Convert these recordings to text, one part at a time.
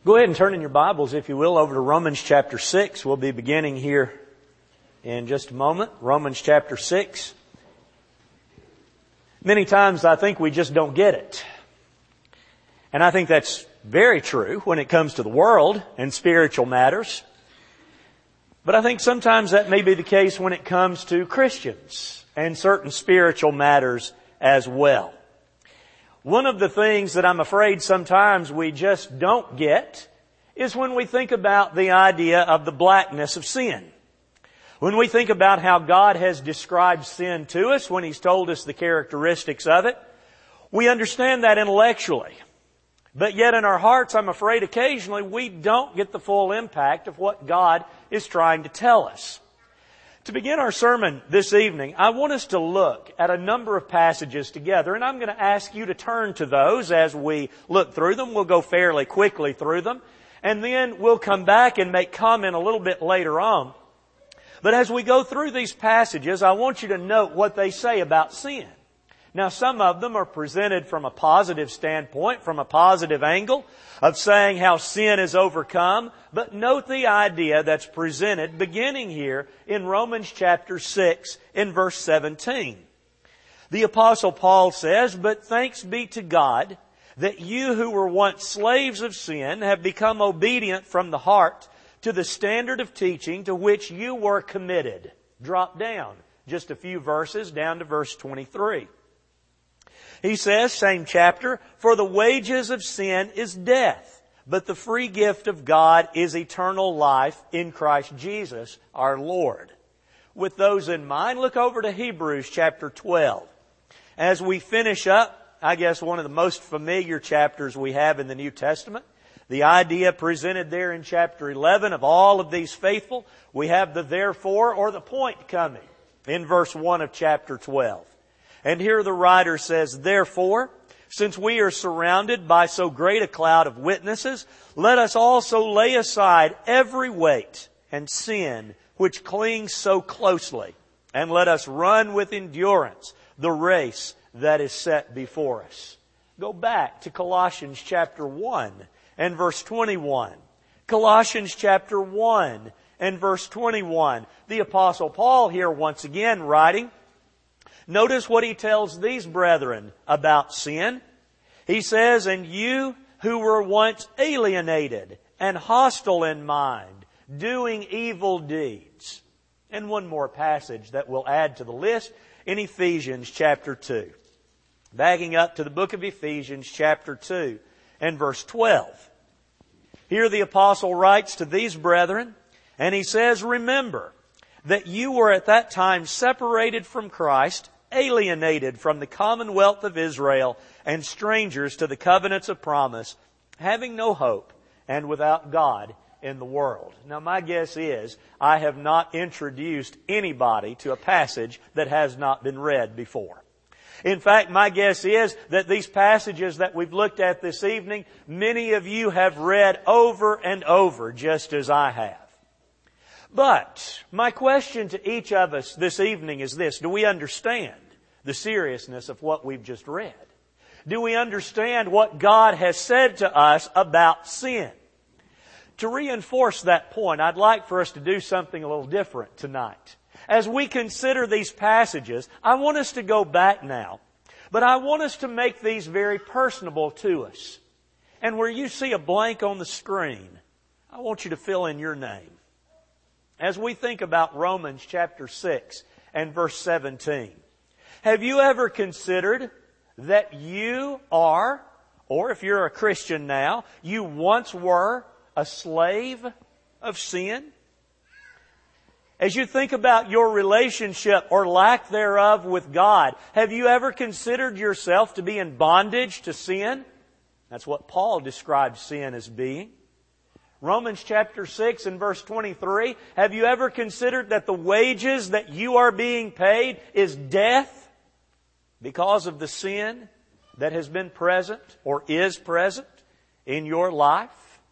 Go ahead and turn in your Bibles, if you will, over to Romans chapter 6. We'll be beginning here in just a moment. Romans chapter 6. Many times I think we just don't get it. And I think that's very true when it comes to the world and spiritual matters. But I think sometimes that may be the case when it comes to Christians and certain spiritual matters as well. One of the things that I'm afraid sometimes we just don't get is when we think about the idea of the blackness of sin. When we think about how God has described sin to us, when He's told us the characteristics of it, we understand that intellectually. But yet in our hearts, I'm afraid occasionally we don't get the full impact of what God is trying to tell us. To begin our sermon this evening, I want us to look at a number of passages together, and I'm going to ask you to turn to those as we look through them. We'll go fairly quickly through them, and then we'll come back and make comment a little bit later on. But as we go through these passages, I want you to note what they say about sin. Now, some of them are presented from a positive standpoint, from a positive angle of saying how sin is overcome. But note the idea that's presented beginning here in Romans chapter 6 in verse 17. The Apostle Paul says, "But thanks be to God that you who were once slaves of sin have become obedient from the heart to the standard of teaching to which you were committed." Drop down just a few verses down to verse 23. He says, same chapter, "For the wages of sin is death, but the free gift of God is eternal life in Christ Jesus our Lord." With those in mind, look over to Hebrews chapter 12. As we finish up, I guess one of the most familiar chapters we have in the New Testament, the idea presented there in chapter 11 of all of these faithful, we have the therefore or the point coming in verse 1 of chapter 12. And here the writer says, "Therefore, since we are surrounded by so great a cloud of witnesses, let us also lay aside every weight and sin which clings so closely, and let us run with endurance the race that is set before us." Go back to Colossians chapter 1 and verse 21. Colossians chapter 1 and verse 21. The Apostle Paul here once again writing. Notice what he tells these brethren about sin. He says, "And you who were once alienated and hostile in mind, doing evil deeds." And one more passage that we'll add to the list in Ephesians chapter 2. Backing up to the book of Ephesians chapter 2 and verse 12. Here the apostle writes to these brethren, and he says, "Remember that you were at that time separated from Christ, alienated from the commonwealth of Israel, and strangers to the covenants of promise, having no hope and without God in the world." Now my guess is I have not introduced anybody to a passage that has not been read before. In fact, my guess is that these passages that we've looked at this evening, many of you have read over and over, just as I have. But my question to each of us this evening is this: do we understand the seriousness of what we've just read? Do we understand what God has said to us about sin? To reinforce that point, I'd like for us to do something a little different tonight. As we consider these passages, I want us to go back now, but I want us to make these very personable to us. And where you see a blank on the screen, I want you to fill in your name. As we think about Romans chapter 6 and verse 17, have you ever considered that you are, or if you're a Christian now, you once were a slave of sin? As you think about your relationship or lack thereof with God, have you ever considered yourself to be in bondage to sin? That's what Paul describes sin as being. Romans chapter 6 and verse 23, have you ever considered that the wages that you are being paid is death because of the sin that has been present or is present in your life?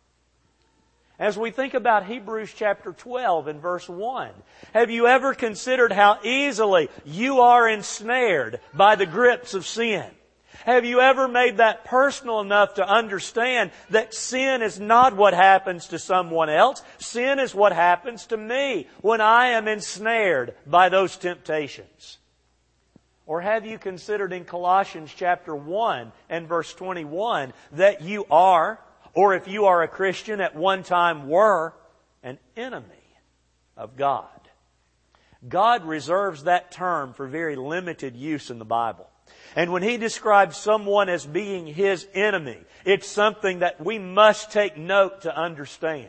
As we think about Hebrews chapter 12 and verse 1, have you ever considered how easily you are ensnared by the grips of sin? Have you ever made that personal enough to understand that sin is not what happens to someone else? Sin is what happens to me when I am ensnared by those temptations. Or have you considered in Colossians chapter 1 and verse 21 that you are, or if you are a Christian at one time were, an enemy of God? God reserves that term for very limited use in the Bible. And when He describes someone as being His enemy, it's something that we must take note to understand.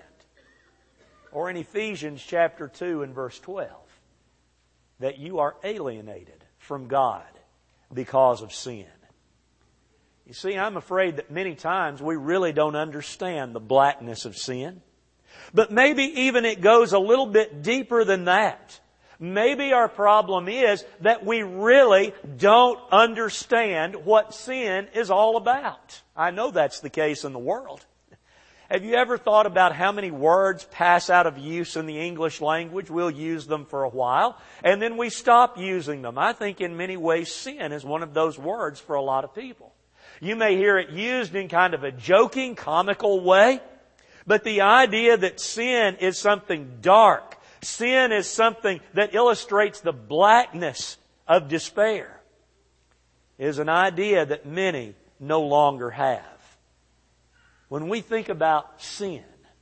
Or in Ephesians chapter 2 and verse 12, that you are alienated from God because of sin. You see, I'm afraid that many times we really don't understand the blackness of sin. But maybe even it goes a little bit deeper than that. Maybe our problem is that we really don't understand what sin is all about. I know that's the case in the world. Have you ever thought about how many words pass out of use in the English language? We'll use them for a while, and then we stop using them. I think in many ways sin is one of those words for a lot of people. You may hear it used in kind of a joking, comical way, but the idea that sin is something dark, sin is something that illustrates the blackness of despair, is an idea that many no longer have. When we think about sin,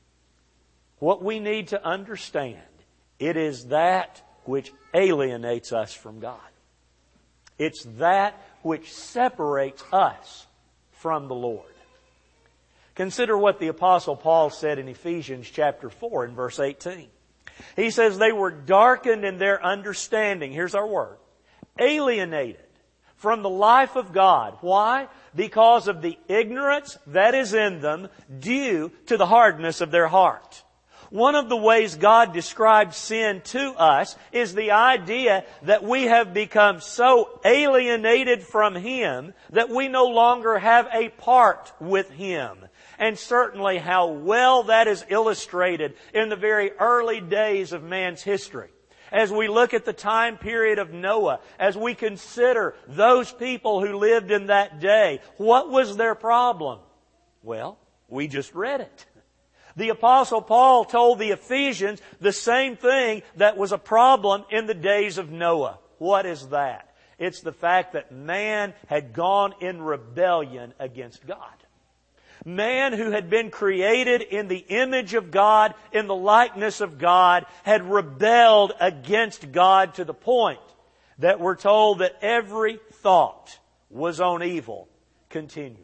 what we need to understand, it is that which alienates us from God. It's that which separates us from the Lord. Consider what the Apostle Paul said in Ephesians chapter 4 and verse 18. He says they were darkened in their understanding. Here's our word. Alienated from the life of God. Why? Because of the ignorance that is in them due to the hardness of their heart. One of the ways God describes sin to us is the idea that we have become so alienated from Him that we no longer have a part with Him. And certainly how well that is illustrated in the very early days of man's history. As we look at the time period of Noah, as we consider those people who lived in that day, what was their problem? Well, we just read it. The Apostle Paul told the Ephesians the same thing that was a problem in the days of Noah. What is that? It's the fact that man had gone in rebellion against God. Man who had been created in the image of God, in the likeness of God, had rebelled against God to the point that we're told that every thought was on evil continually.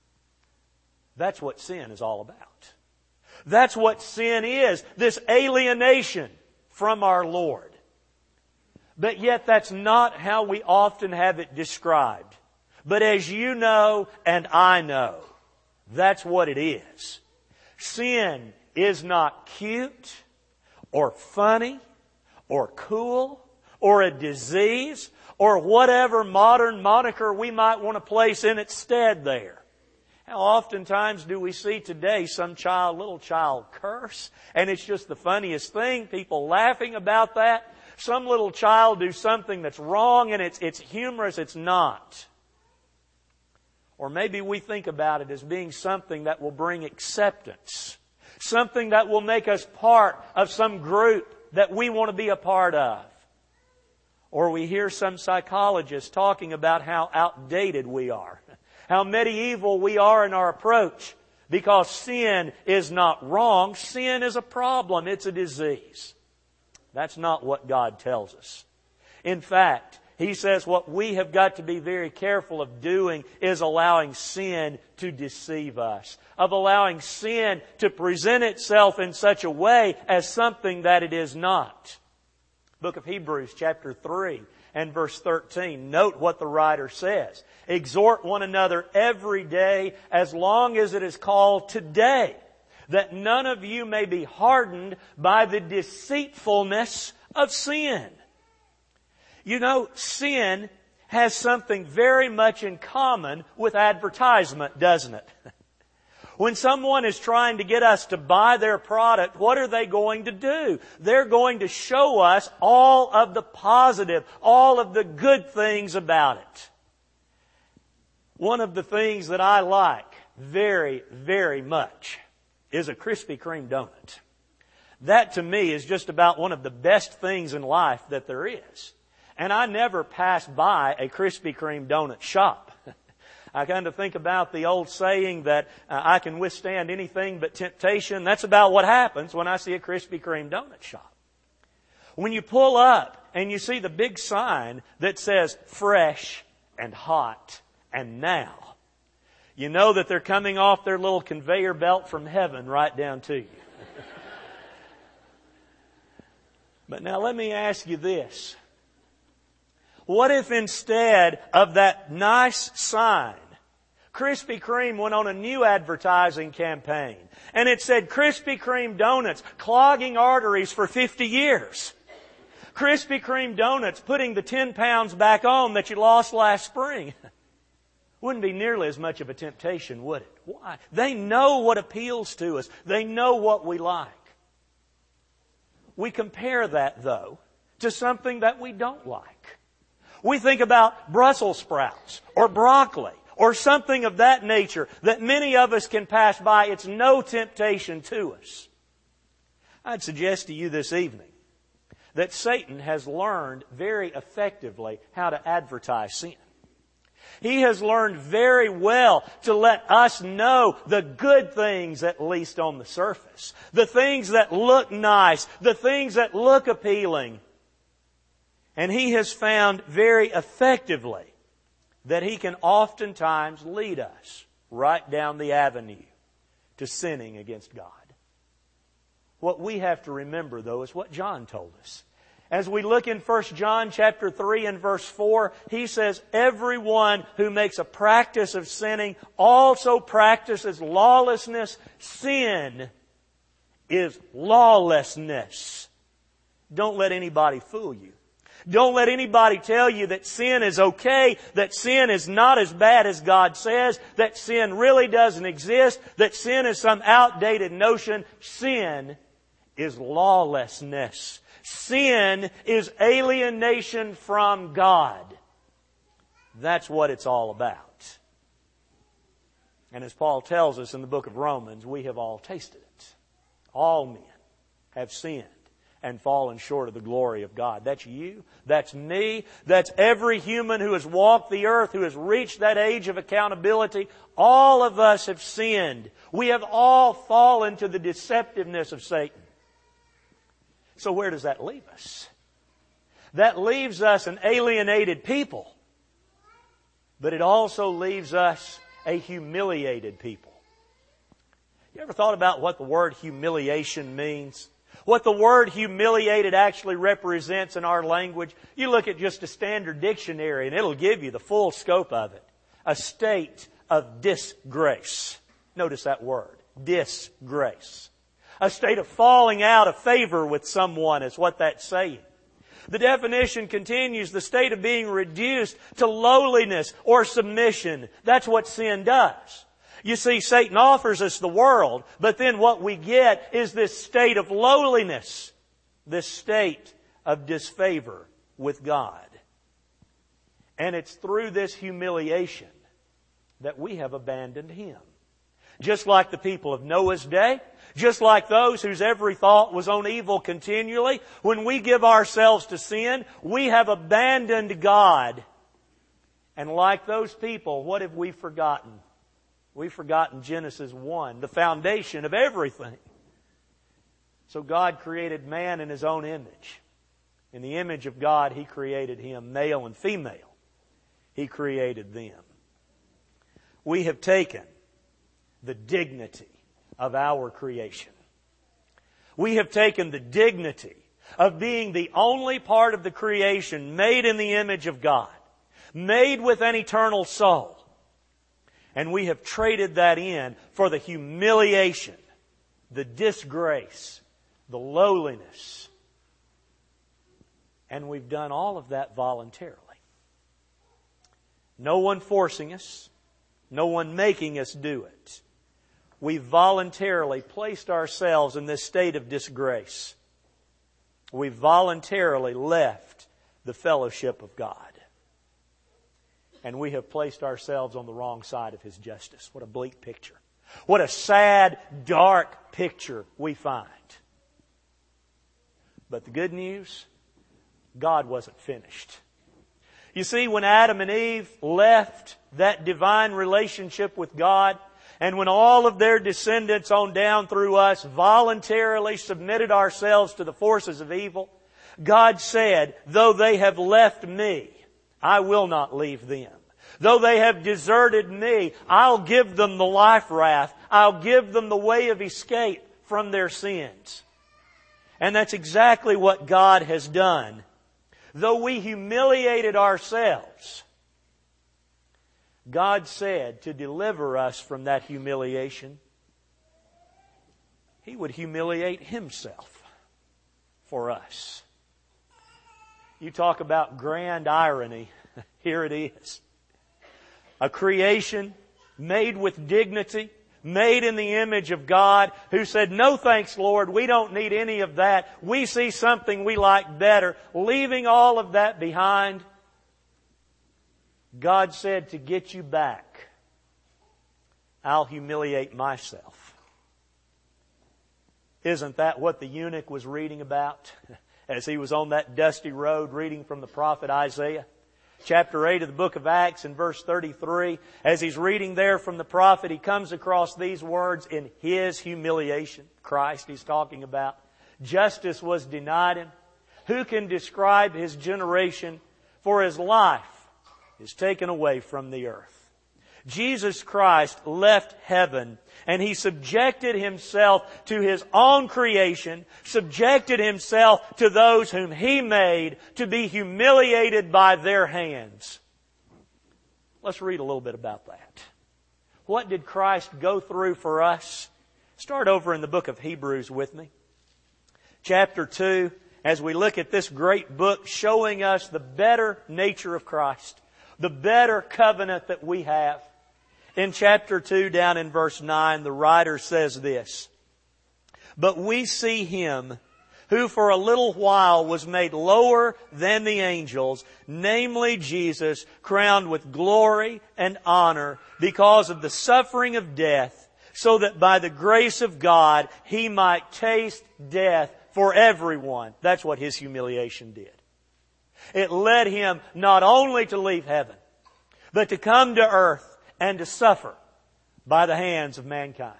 That's what sin is all about. That's what sin is, this alienation from our Lord. But yet that's not how we often have it described. But as you know and I know, that's what it is. Sin is not cute or funny or cool or a disease or whatever modern moniker we might want to place in its stead there. How oftentimes do we see today some little child curse, and it's just the funniest thing, people laughing about that. Some little child do something that's wrong and it's humorous, it's not. Or maybe we think about it as being something that will bring acceptance. Something that will make us part of some group that we want to be a part of. Or we hear some psychologists talking about how outdated we are. How medieval we are in our approach. Because sin is not wrong. Sin is a problem. It's a disease. That's not what God tells us. In fact, He says what we have got to be very careful of doing is allowing sin to deceive us. Of allowing sin to present itself in such a way as something that it is not. Book of Hebrews chapter 3 and verse 13. Note what the writer says. Exhort one another every day as long as it is called today, that none of you may be hardened by the deceitfulness of sin. You know, sin has something very much in common with advertisement, doesn't it? When someone is trying to get us to buy their product, what are they going to do? They're going to show us all of the positive, all of the good things about it. One of the things that I like very, very much is a Krispy Kreme donut. That to me is just about one of the best things in life that there is. And I never pass by a Krispy Kreme donut shop. I kind of think about the old saying that I can withstand anything but temptation. That's about what happens when I see a Krispy Kreme donut shop. When you pull up and you see the big sign that says fresh and hot and now, you know that they're coming off their little conveyor belt from heaven right down to you. But now let me ask you this. What if instead of that nice sign, Krispy Kreme went on a new advertising campaign and it said Krispy Kreme donuts clogging arteries for 50 years. Krispy Kreme donuts putting the 10 pounds back on that you lost last spring. Wouldn't be nearly as much of a temptation, would it? Why? They know what appeals to us. They know what we like. We compare that, though, to something that we don't like. We think about Brussels sprouts or broccoli or something of that nature that many of us can pass by. It's no temptation to us. I'd suggest to you this evening that Satan has learned very effectively how to advertise sin. He has learned very well to let us know the good things, at least on the surface. The things that look nice, the things that look appealing. And he has found very effectively that he can oftentimes lead us right down the avenue to sinning against God. What we have to remember, though, is what John told us. As we look in 1 John chapter 3 and verse 4, he says, everyone who makes a practice of sinning also practices lawlessness. Sin is lawlessness. Don't let anybody fool you. Don't let anybody tell you that sin is okay, that sin is not as bad as God says, that sin really doesn't exist, that sin is some outdated notion. Sin is lawlessness. Sin is alienation from God. That's what it's all about. And as Paul tells us in the book of Romans, we have all tasted it. All men have sinned and fallen short of the glory of God. That's you. That's me. That's every human who has walked the earth, who has reached that age of accountability. All of us have sinned. We have all fallen to the deceptiveness of Satan. So where does that leave us? That leaves us an alienated people. But it also leaves us a humiliated people. You ever thought about what the word humiliation means? What the word humiliated actually represents in our language? You look at just a standard dictionary and it'll give you the full scope of it. A state of disgrace. Notice that word. Disgrace. A state of falling out of favor with someone is what that's saying. The definition continues, the state of being reduced to lowliness or submission. That's what sin does. You see, Satan offers us the world, but then what we get is this state of lowliness, this state of disfavor with God. And it's through this humiliation that we have abandoned Him. Just like the people of Noah's day, just like those whose every thought was on evil continually, when we give ourselves to sin, we have abandoned God. And like those people, what have we forgotten? We've forgotten Genesis 1, the foundation of everything. So God created man in His own image. In the image of God, He created him, male and female. He created them. We have taken the dignity of our creation. We have taken the dignity of being the only part of the creation made in the image of God, made with an eternal soul. And we have traded that in for the humiliation, the disgrace, the lowliness. And we've done all of that voluntarily. No one forcing us, no one making us do it. We voluntarily placed ourselves in this state of disgrace. We voluntarily left the fellowship of God. and we have placed ourselves on the wrong side of His justice. What a bleak picture. What a sad, dark picture we find. But the good news, God wasn't finished. You see, when Adam and Eve left that divine relationship with God, and when all of their descendants on down through us voluntarily submitted ourselves to the forces of evil, God said, though they have left me, I will not leave them. Though they have deserted me, I'll give them the life raft. I'll give them the way of escape from their sins. And that's exactly what God has done. Though we humiliated ourselves, God said to deliver us from that humiliation, He would humiliate Himself for us. You talk about grand irony. Here it is. A creation made with dignity, made in the image of God, who said, no thanks, Lord, we don't need any of that. We see something we like better. Leaving all of that behind, God said, to get you back, I'll humiliate myself. Isn't that what the eunuch was reading about as he was on that dusty road reading from the prophet Isaiah? Chapter 8 of the book of Acts in verse 33, as he's reading there from the prophet, he comes across these words in his humiliation. Christ he's talking about. Justice was denied him. Who can describe his generation? For his life is taken away from the earth. Jesus Christ left heaven and He subjected Himself to His own creation, subjected Himself to those whom He made to be humiliated by their hands. Let's read a little bit about that. What did Christ go through for us? Start over in the book of Hebrews with me. Chapter 2, as we look at this great book showing us the better nature of Christ, the better covenant that we have. In chapter 2, down in verse 9, the writer says this, but we see Him who for a little while was made lower than the angels, namely Jesus, crowned with glory and honor because of the suffering of death, so that by the grace of God He might taste death for everyone. That's what His humiliation did. It led Him not only to leave heaven, but to come to earth and to suffer by the hands of mankind.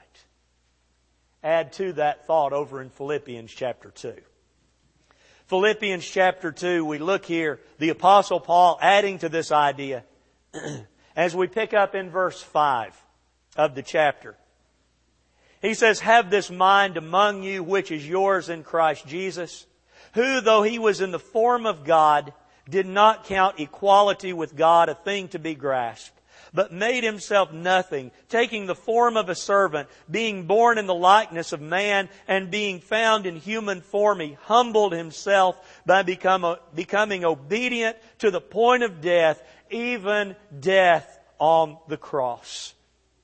Add to that thought over in Philippians chapter 2. Philippians chapter 2, we look here, the Apostle Paul adding to this idea as we pick up in verse 5 of the chapter. He says, have this mind among you which is yours in Christ Jesus, who though He was in the form of God, did not count equality with God a thing to be grasped, but made Himself nothing, taking the form of a servant, being born in the likeness of man, and being found in human form, He humbled Himself by becoming obedient to the point of death, even death on the cross.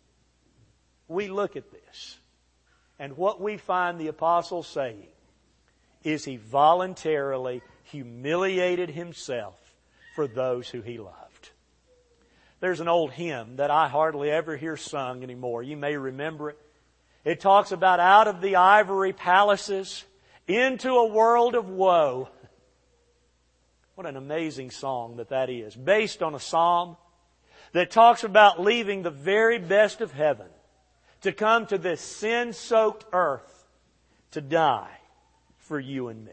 We look at this, and what we find the apostle saying is He voluntarily humiliated Himself for those who He loved. There's an old hymn that I hardly ever hear sung anymore. You may remember it. It talks about out of the ivory palaces into a world of woe. What an amazing song that is. Based on a psalm that talks about leaving the very best of heaven to come to this sin-soaked earth to die for you and me.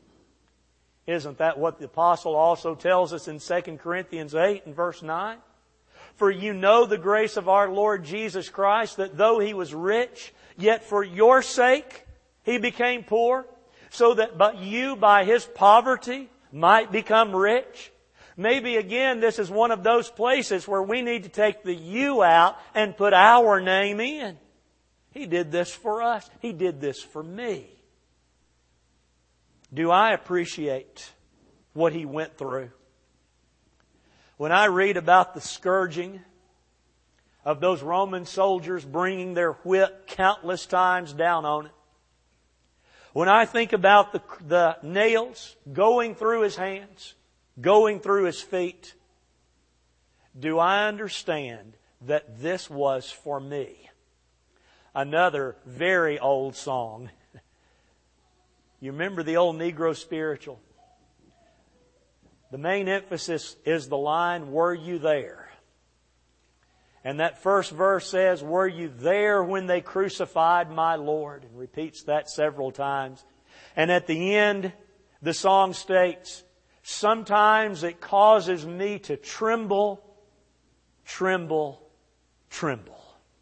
Isn't that what the apostle also tells us in 2 Corinthians 8 and verse 9? For you know the grace of our Lord Jesus Christ, that though He was rich, yet for your sake He became poor, so that you by His poverty might become rich. Maybe again this is one of those places where we need to take the you out and put our name in. He did this for us. He did this for me. Do I appreciate what He went through? When I read about the scourging of those Roman soldiers bringing their whip countless times down on it, when I think about the nails going through His hands, going through His feet, do I understand that this was for me. Another very old song. You remember the old Negro spiritual? The main emphasis is the line, "Were you there?" And that first verse says, "Were you there when they crucified my Lord?" And repeats that several times. And at the end, the song states, "Sometimes it causes me to tremble, tremble, tremble."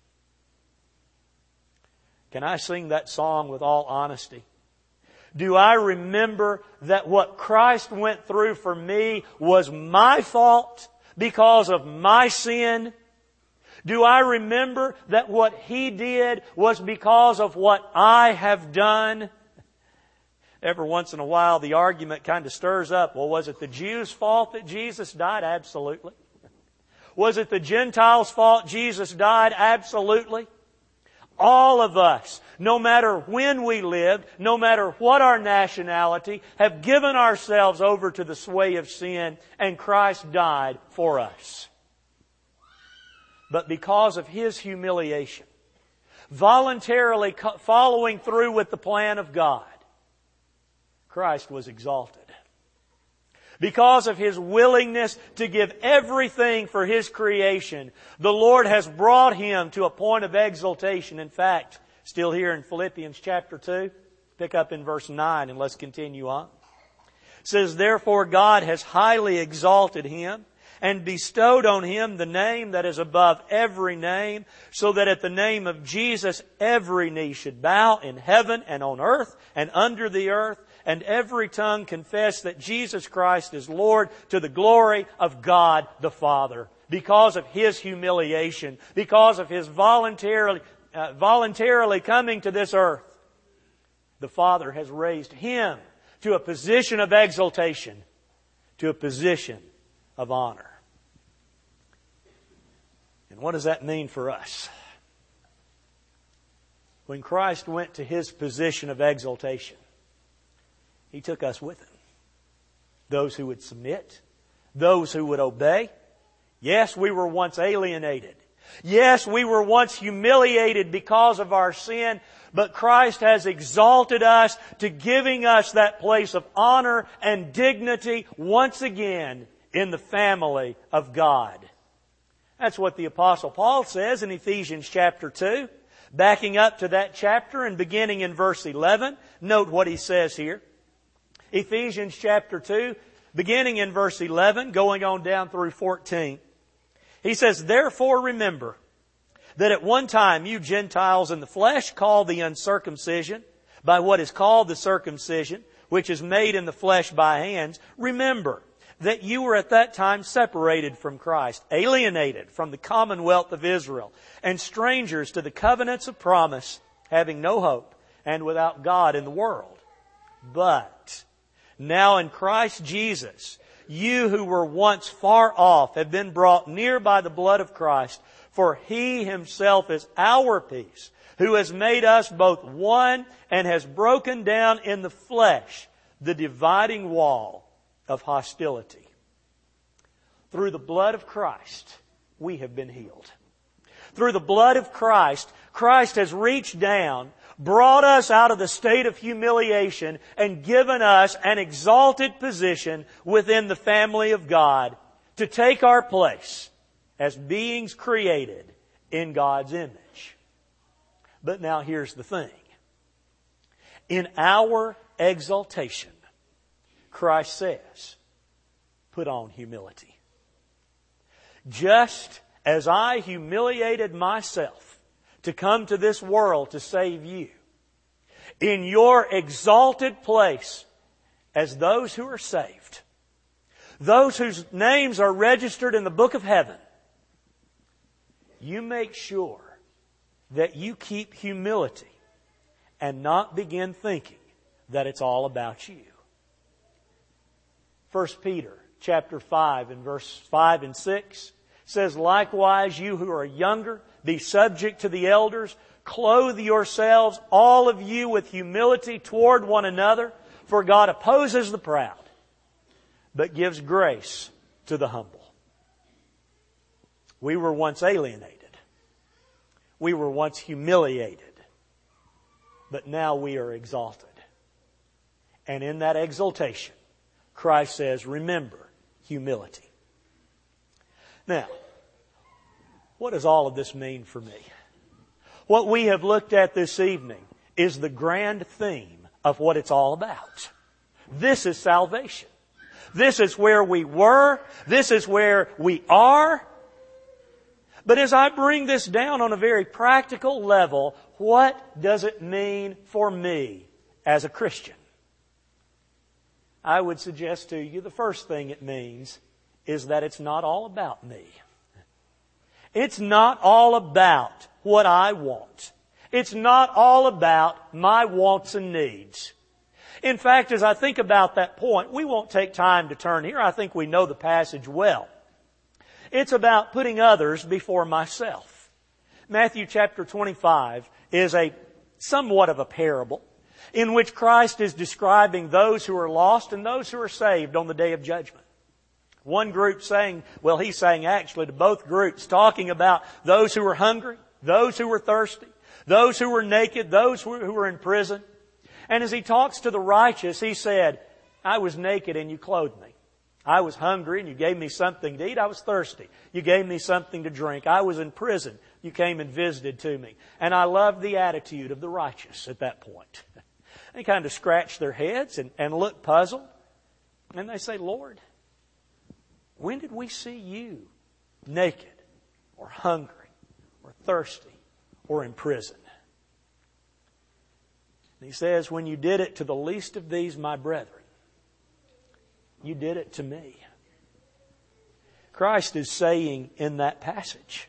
Can I sing that song with all honesty? Do I remember that what Christ went through for me was my fault because of my sin? Do I remember that what He did was because of what I have done? Every once in a while the argument kind of stirs up. Well, was it the Jews' fault that Jesus died? Absolutely. Was it the Gentiles' fault Jesus died? Absolutely. All of us, no matter when we lived, no matter what our nationality, have given ourselves over to the sway of sin, and Christ died for us. But because of His humiliation, voluntarily following through with the plan of God, Christ was exalted. Because of His willingness to give everything for His creation, the Lord has brought Him to a point of exaltation. In fact, still here in Philippians chapter 2, pick up in verse 9 and let's continue on. It says, "Therefore God has highly exalted Him and bestowed on Him the name that is above every name, so that at the name of Jesus every knee should bow in heaven and on earth and under the earth, and every tongue confess that Jesus Christ is Lord, to the glory of God the Father." Because of His humiliation, because of His voluntarily coming to this earth, the Father has raised Him to a position of exaltation, to a position of honor. And what does that mean for us? When Christ went to His position of exaltation, He took us with Him. Those who would submit, those who would obey. Yes, we were once alienated. Yes, we were once humiliated because of our sin, but Christ has exalted us to giving us that place of honor and dignity once again in the family of God. That's what the Apostle Paul says in Ephesians chapter 2. Backing up to that chapter and beginning in verse 11, note what he says here. Ephesians chapter 2, beginning in verse 11, going on down through 14. He says, "Therefore remember that at one time you Gentiles in the flesh, called the uncircumcision by what is called the circumcision, which is made in the flesh by hands, remember that you were at that time separated from Christ, alienated from the commonwealth of Israel, and strangers to the covenants of promise, having no hope and without God in the world. But now in Christ Jesus, you who were once far off have been brought near by the blood of Christ, for He Himself is our peace, who has made us both one and has broken down in the flesh the dividing wall of hostility." Through the blood of Christ, we have been healed. Through the blood of Christ, Christ has reached down, brought us out of the state of humiliation, and given us an exalted position within the family of God to take our place as beings created in God's image. But now here's the thing. In our exaltation, Christ says, put on humility. Just as I humiliated myself to come to this world to save you, in your exalted place as those who are saved, those whose names are registered in the book of heaven, you make sure that you keep humility and not begin thinking that it's all about you. 1 Peter chapter 5 and verse 5 and 6 says, "Likewise, you who are younger, be subject to the elders. Clothe yourselves, all of you, with humility toward one another. For God opposes the proud, but gives grace to the humble." We were once alienated. We were once humiliated. But now we are exalted. And in that exaltation, Christ says, remember humility. Now, what does all of this mean for me? What we have looked at this evening is the grand theme of what it's all about. This is salvation. This is where we were. This is where we are. But as I bring this down on a very practical level, what does it mean for me as a Christian? I would suggest to you the first thing it means is that it's not all about me. It's not all about what I want. It's not all about my wants and needs. In fact, as I think about that point, we won't take time to turn here. I think we know the passage well. It's about putting others before myself. Matthew chapter 25 is somewhat of a parable in which Christ is describing those who are lost and those who are saved on the day of judgment. One group he's saying actually to both groups, talking about those who were hungry, those who were thirsty, those who were naked, those who were in prison. And as he talks to the righteous, he said, I was naked and you clothed me. I was hungry and you gave me something to eat. I was thirsty. You gave me something to drink. I was in prison. You came and visited to me. And I love the attitude of the righteous at that point. They kind of scratch their heads and look puzzled. And they say, Lord, when did we see you naked or hungry or thirsty or in prison? And he says, when you did it to the least of these, my brethren, you did it to me. Christ is saying in that passage,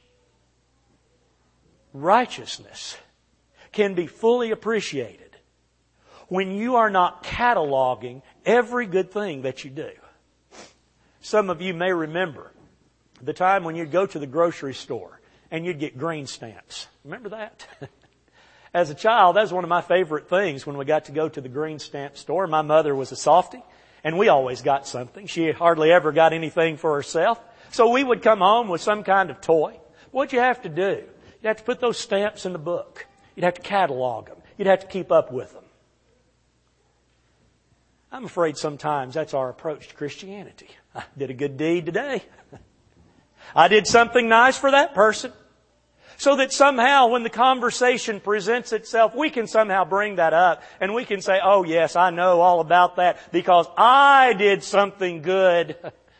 righteousness can be fully appreciated when you are not cataloging every good thing that you do. Some of you may remember the time when you'd go to the grocery store and you'd get green stamps. Remember that? As a child, that was one of my favorite things when we got to go to the green stamp store. My mother was a softie, and we always got something. She hardly ever got anything for herself. So we would come home with some kind of toy. What'd you have to do? You'd have to put those stamps in the book. You'd have to catalog them. You'd have to keep up with them. I'm afraid sometimes that's our approach to Christianity. I did a good deed today. I did something nice for that person. So that somehow when the conversation presents itself, we can somehow bring that up and we can say, oh yes, I know all about that because I did something good.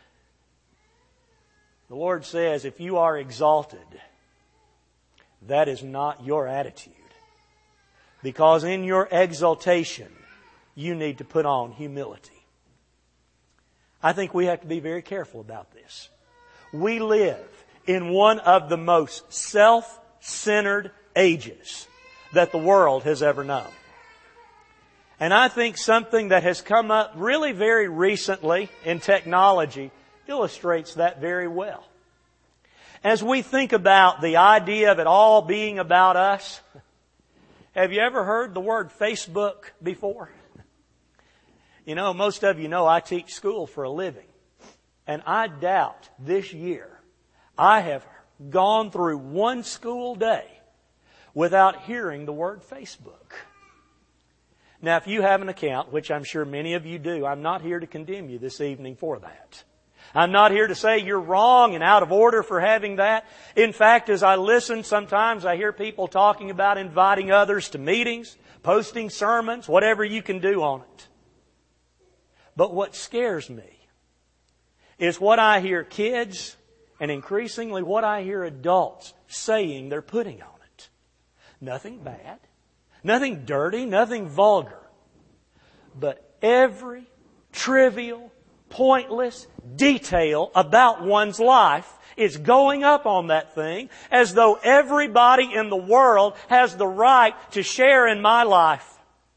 The Lord says, if you are exalted, that is not your attitude. Because in your exaltation, you need to put on humility. I think we have to be very careful about this. We live in one of the most self-centered ages that the world has ever known. And I think something that has come up really very recently in technology illustrates that very well. As we think about the idea of it all being about us, have you ever heard the word Facebook before? You know, most of you know I teach school for a living. And I doubt this year I have gone through one school day without hearing the word Facebook. Now, if you have an account, which I'm sure many of you do, I'm not here to condemn you this evening for that. I'm not here to say you're wrong and out of order for having that. In fact, as I listen, sometimes I hear people talking about inviting others to meetings, posting sermons, whatever you can do on it. But what scares me is what I hear kids and increasingly what I hear adults saying they're putting on it. Nothing bad, nothing dirty, nothing vulgar. But every trivial, pointless detail about one's life is going up on that thing as though everybody in the world has the right to share in my life.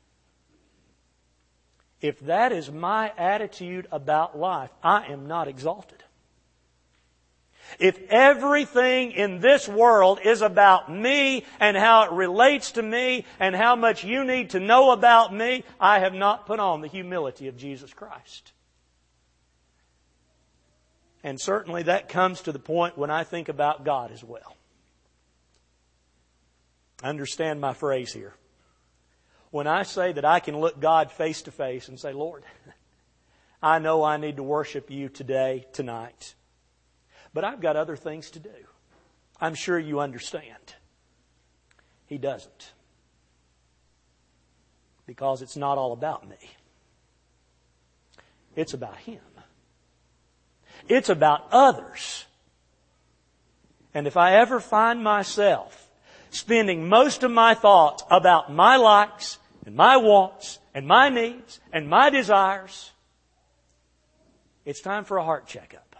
If that is my attitude about life, I am not exalted. If everything in this world is about me and how it relates to me and how much you need to know about me, I have not put on the humility of Jesus Christ. And certainly that comes to the point when I think about God as well. Understand my phrase here. When I say that I can look God face to face and say, Lord, I know I need to worship You today, tonight, but I've got other things to do. I'm sure You understand. He doesn't. Because it's not all about me. It's about Him. It's about others. And if I ever find myself spending most of my thoughts about my likes and my wants and my needs and my desires, it's time for a heart checkup.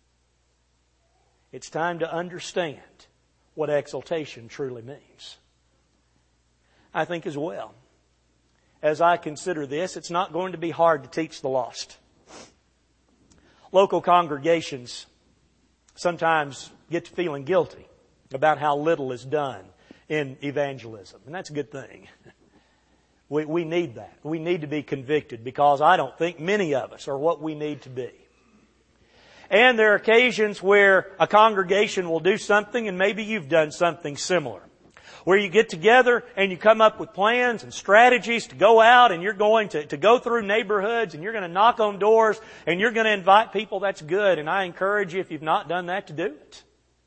It's time to understand what exaltation truly means. I think as well, as I consider this, it's not going to be hard to teach the lost. Local congregations sometimes get to feeling guilty about how little is done in evangelism. And that's a good thing. We need that. We need to be convicted because I don't think many of us are what we need to be. And there are occasions where a congregation will do something, and maybe you've done something similar, where you get together and you come up with plans and strategies to go out, and you're going to go through neighborhoods, and you're going to knock on doors, and you're going to invite people. That's good, and I encourage you, if you've not done that, to do it.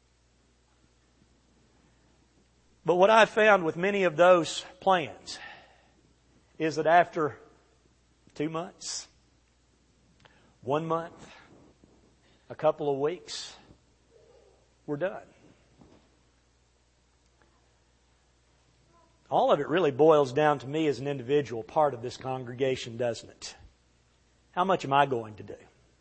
But what I've found with many of those plans is that after 2 months, 1 month, a couple of weeks, we're done. All of it really boils down to me as an individual part of this congregation, doesn't it? How much am I going to do?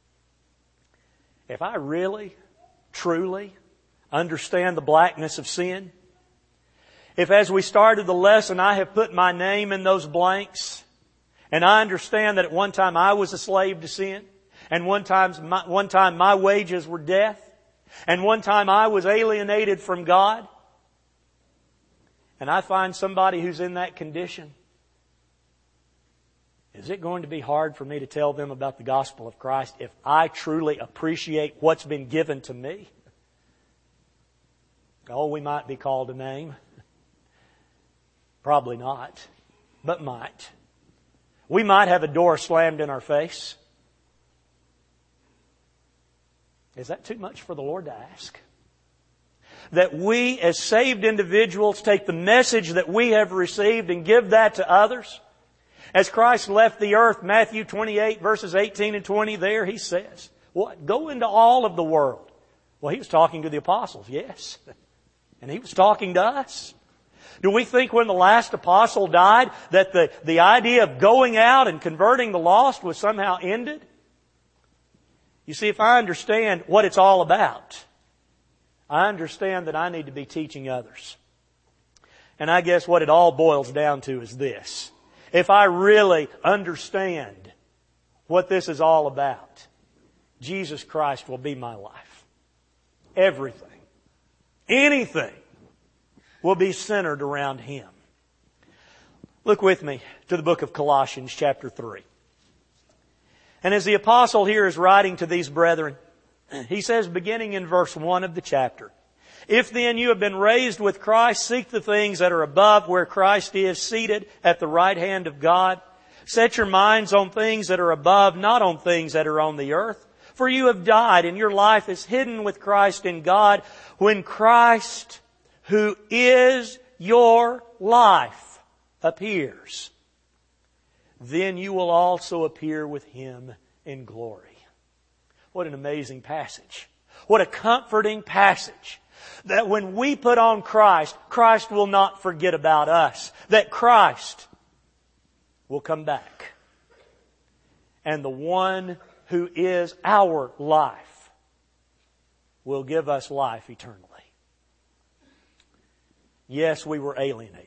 If I really, truly understand the blackness of sin, if as we started the lesson I have put my name in those blanks, and I understand that at one time I was a slave to sin, and one time my wages were death, and one time I was alienated from God, and I find somebody who's in that condition, is it going to be hard for me to tell them about the gospel of Christ if I truly appreciate what's been given to me? Oh, we might be called a name. Probably not, but might. We might have a door slammed in our face. Is that too much for the Lord to ask? That we as saved individuals take the message that we have received and give that to others? As Christ left the earth, Matthew 28 verses 18 and 20, there He says, what? Go into all of the world. Well, He was talking to the apostles, yes. And He was talking to us. Do we think when the last apostle died that the idea of going out and converting the lost was somehow ended? You see, if I understand what it's all about, I understand that I need to be teaching others. And I guess what it all boils down to is this. If I really understand what this is all about, Jesus Christ will be my life. Everything, anything will be centered around Him. Look with me to the book of Colossians chapter 3. And as the apostle here is writing to these brethren, he says, beginning in verse 1 of the chapter, if then you have been raised with Christ, seek the things that are above where Christ is seated at the right hand of God. Set your minds on things that are above, not on things that are on the earth. For you have died, and your life is hidden with Christ in God. When Christ, who is your life, appears, then you will also appear with Him in glory. What an amazing passage. What a comforting passage. That when we put on Christ, Christ will not forget about us. That Christ will come back. And the one who is our life will give us life eternally. Yes, we were alienated.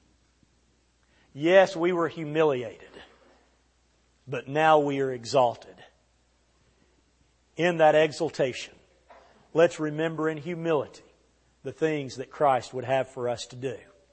Yes, we were humiliated. But now we are exalted. In that exaltation, let's remember in humility the things that Christ would have for us to do.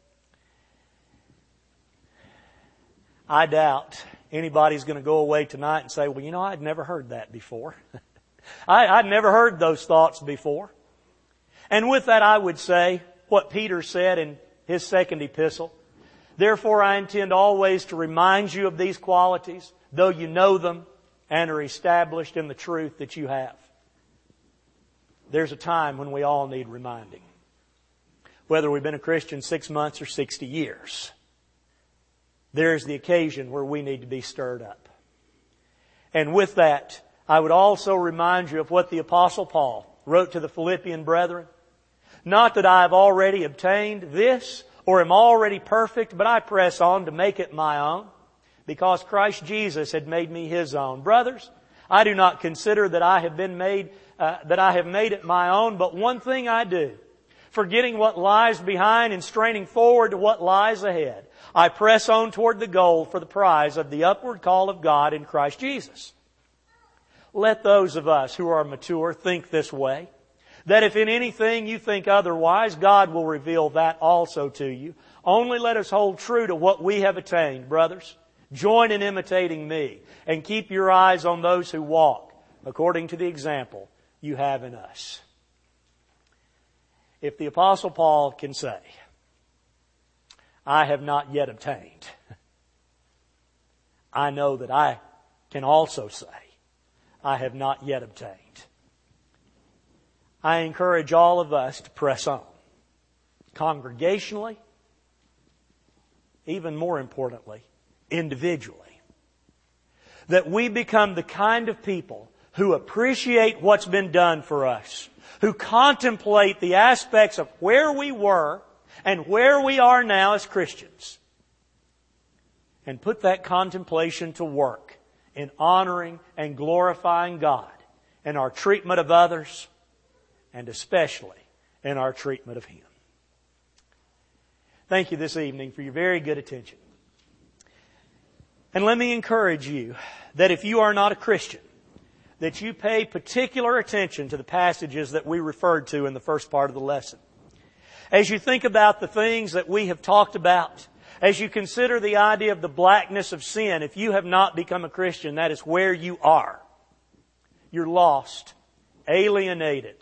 I doubt anybody's going to go away tonight and say, well, I'd never heard that before. I'd never heard those thoughts before. And with that, I would say what Peter said in his second epistle. Therefore, I intend always to remind you of these qualities, though you know them and are established in the truth that you have. There's a time when we all need reminding. Whether we've been a Christian 6 months or 60 years, there's the occasion where we need to be stirred up. And with that, I would also remind you of what the Apostle Paul wrote to the Philippian brethren. Not that I have already obtained this or am already perfect, but I press on to make it my own, because Christ Jesus had made me His own. Brothers, I do not consider that I have made it my own, but one thing I do, forgetting what lies behind and straining forward to what lies ahead, I press on toward the goal for the prize of the upward call of God in Christ Jesus. Let those of us who are mature think this way, that if in anything you think otherwise, God will reveal that also to you. Only let us hold true to what we have attained, brothers. Join in imitating me, and keep your eyes on those who walk according to the example you have in us. If the Apostle Paul can say, I have not yet obtained, I know that I can also say, I have not yet obtained. I encourage all of us to press on, congregationally, even more importantly, individually. That we become the kind of people who appreciate what's been done for us, who contemplate the aspects of where we were and where we are now as Christians, and put that contemplation to work in honoring and glorifying God in our treatment of others, and especially in our treatment of Him. Thank you this evening for your very good attention. And let me encourage you that if you are not a Christian, that you pay particular attention to the passages that we referred to in the first part of the lesson. As you think about the things that we have talked about, as you consider the idea of the blackness of sin, if you have not become a Christian, that is where you are. You're lost, alienated.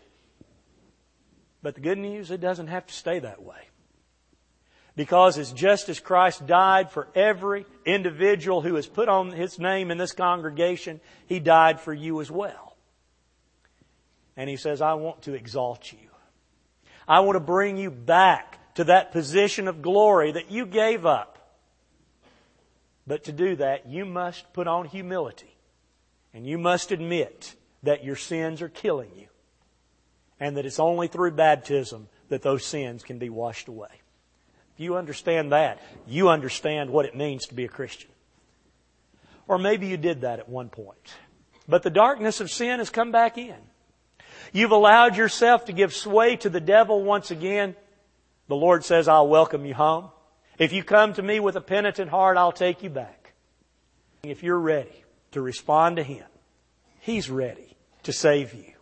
But the good news, it doesn't have to stay that way. Because it's just as Christ died for every individual who has put on His name in this congregation, He died for you as well. And He says, I want to exalt you. I want to bring you back to that position of glory that you gave up. But to do that, you must put on humility. And you must admit that your sins are killing you. And that it's only through baptism that those sins can be washed away. If you understand that, you understand what it means to be a Christian. Or maybe you did that at one point. But the darkness of sin has come back in. You've allowed yourself to give sway to the devil once again. The Lord says, I'll welcome you home. If you come to me with a penitent heart, I'll take you back. If you're ready to respond to Him, He's ready to save you.